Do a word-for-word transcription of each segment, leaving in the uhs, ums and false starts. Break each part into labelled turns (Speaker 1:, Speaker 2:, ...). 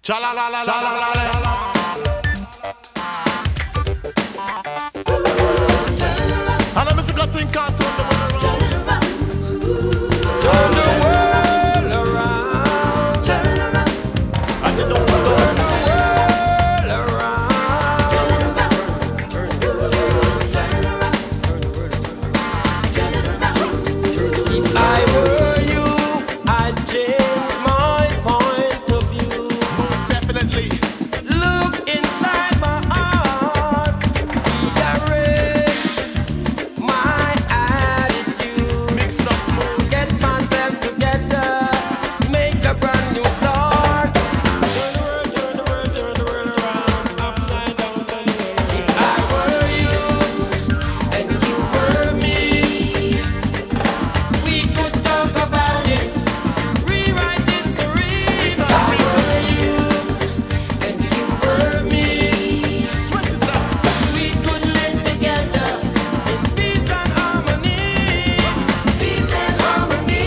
Speaker 1: Cha la la la la la la la. And I'm just gonna think can't turn the world around. Turn the world around. Turn around. And you don't stop. Turn the world around. Turn around. Turn around. Turn around.
Speaker 2: If I were you, I'd change my point of view.
Speaker 1: Most definitely.
Speaker 2: Look inside my heart, rearrange my attitude,
Speaker 1: Mix up mood.
Speaker 2: get myself together, make a brand new start. Turn the world, turn the world, turn the world around, upside down, turn the world around. If I were you and you were me, we could talk about it, rewrite history. If I were you and you were me,
Speaker 1: Sweat it up.
Speaker 2: we could live together in peace and harmony. Peace and harmony.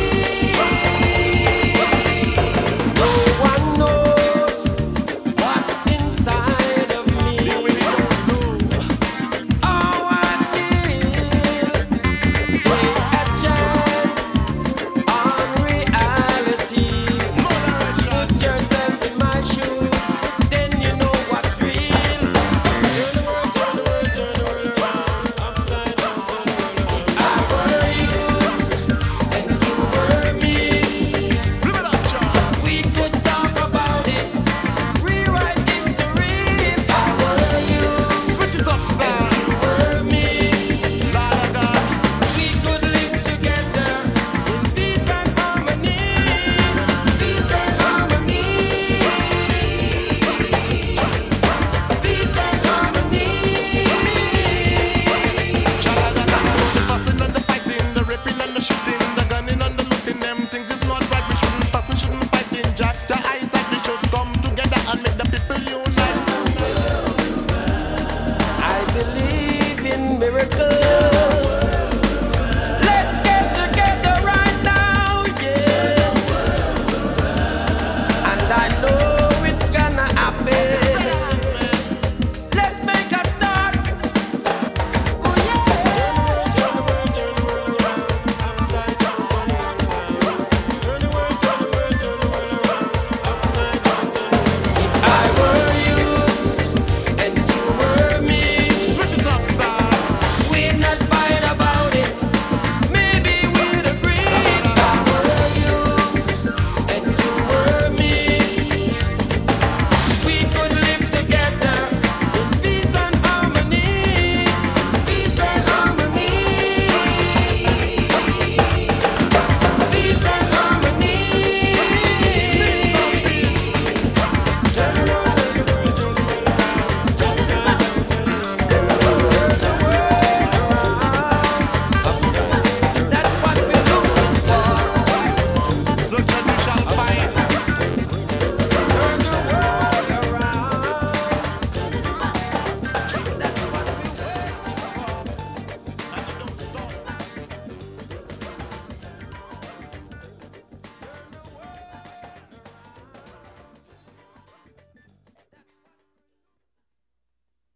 Speaker 2: No one knows what's inside of me.
Speaker 1: You really don't know.
Speaker 2: How I feel. Take a chance on reality. Put yourself in my shoes, then you know what's real. Turn the world, turn the world, turn the world around, upside down, turn the world around. If I were you and you were me,
Speaker 1: Live it up, John.
Speaker 2: we could talk about it, rewrite history. If I were you
Speaker 1: Switch it up,
Speaker 2: and
Speaker 1: style.
Speaker 2: you were me,
Speaker 1: La la la.
Speaker 2: we could live together in peace and harmony. Peace and harmony. Peace and harmony.
Speaker 1: Cha-la-la-la. The fussing and the fighting, the ripping and the shooting, the gunning and the looting, them things is not right. We shouldn't fuss, we shouldn't fight in Jack. The eyes that we should